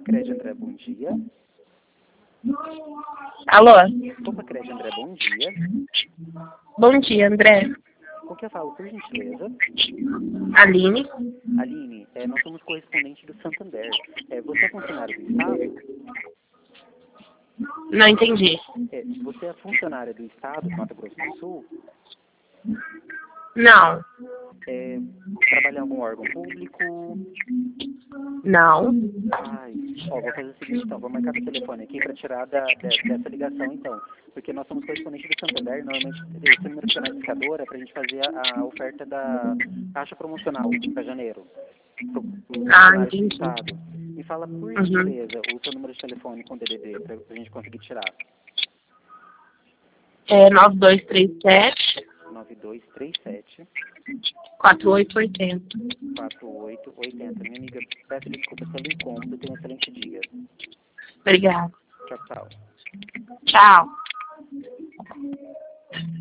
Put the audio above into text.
Crédito André, bom dia. Alô? Opa, Crédito André, bom dia. Bom dia, André. Com quem eu falo, por gentileza? Aline? Aline, nós somos correspondentes do Santander. Você é funcionário do Estado? Não entendi. Você é funcionária do Estado, do Mato Grosso do Sul? Não. Trabalha em algum órgão público? Não. Ai, vou fazer o seguinte então, vou marcar o telefone aqui para tirar dessa ligação então, porque nós somos correspondentes do Santander, normalmente esse número fica na discadora para a gente fazer a oferta da taxa promocional para janeiro, para o Entendi. do Estado. Me fala, por gentileza, o seu número de telefone com DDD para a gente conseguir tirar. 9237 9237 4880. 4880. Minha amiga, peço desculpa pelo incômodo, tenha um excelente dia. Obrigada. Tchau, tchau. Tchau.